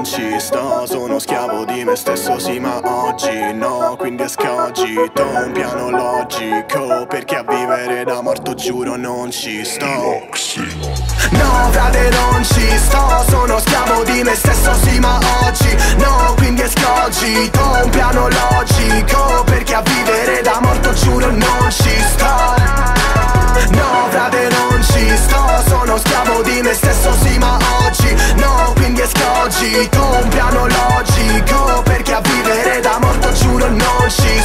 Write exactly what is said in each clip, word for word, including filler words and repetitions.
non ci sto. Sono schiavo di me stesso, sì, ma oggi no. Quindi escogito un piano logico, perché a vivere da morto giuro non ci sto. No, frate, non ci sto. Sono schiavo di me stesso, sì, ma oggi no. Quindi escogito un piano logico, perché a vivere da morto giuro non ci sto. No, frate, non ci sto. Sono schiavo di me stesso, sì, ma oggi no. Quindi escogito un piano logico, perché a vivere da morto giuro non ci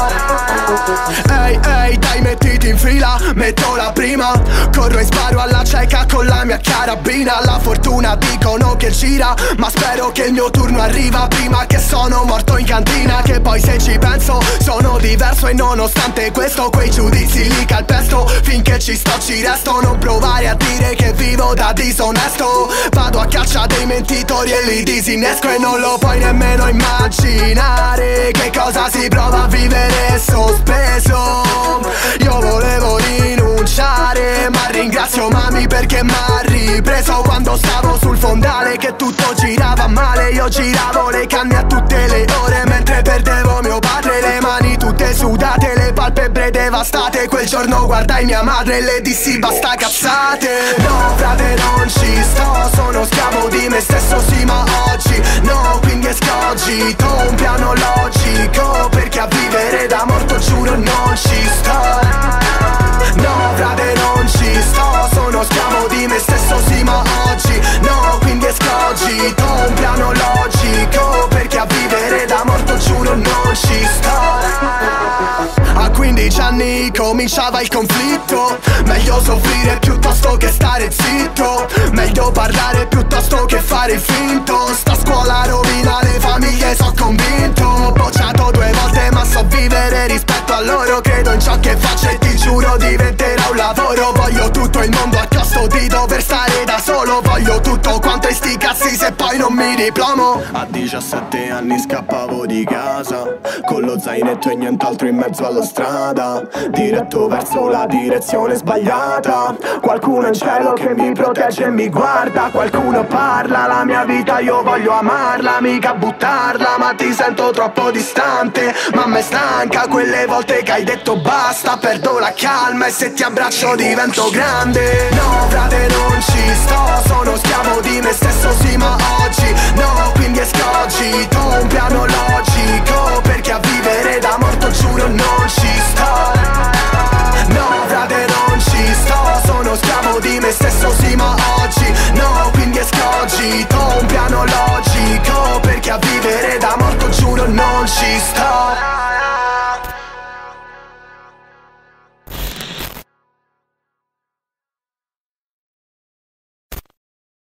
sto. Ehi, ehi, dai, mettiti in fila, metto la prima. Corro e sparo alla cieca con la mia carabina. La fortuna dicono che gira, ma spero che il mio turno arriva prima che sono morto in cantina. Che poi se ci penso sono diverso, e nonostante questo quei giudizi li calpesto. Finché ci sto ci resto, non provare a dire che vivo da disonesto. Vado a caccia dei mentitori e li disinnesco, e non lo puoi nemmeno immaginare che cosa si prova a vivere sospeso. Io volevo rinunciare, ma ringrazio mami perché m'ha ripreso quando stavo sul fondale, che tutto girava male. Io giravo le canne a tutte le ore mentre perdevo mio padre. Le mani tutte sudate, le palpebre devastate. Quel giorno guardai mia madre e le dissi basta cazzate. No, frate, non ci sto. Sono schiavo di me stesso, sì, ma oggi no. Quindi escogito un piano logico, perché a vivere da morto giuro non ci sto. No, frate, non ci sto. Sono schiavo di me stesso, sì, ma oggi no. Quindi escogito un piano logico, perché a vivere da morto giuro non ci sto. A quindici anni cominciava il conflitto. Meglio soffrire piuttosto che stare zitto. Meglio parlare piuttosto che fare il finto. Sta scuola rovina le famiglie, so convinto. Ho bocciato due volte ma so vivere rispetto a loro. Credo in ciò che faccio e ti giuro diventerà un lavoro. Voglio tutto il mondo a costo di dover stare da solo. Voglio tutto quanto e sti cazzi se poi non mi diplomo. A diciassette anni scappavo di casa con lo zainetto e nient'altro in mezzo alla strada, diretto verso la direzione sbagliata. Qualcuno in cielo che mi protegge e mi guarda. Qualcuno parla, la mia vita io voglio amarla, mica buttarla. Ma ti sento troppo distante, ma me stanca quelle volte che hai detto basta. Perdo la calma e se ti abbraccio divento grande. No, frate, non ci sto. Sono schiavo di me stesso, sì, ma oggi no. Quindi escogito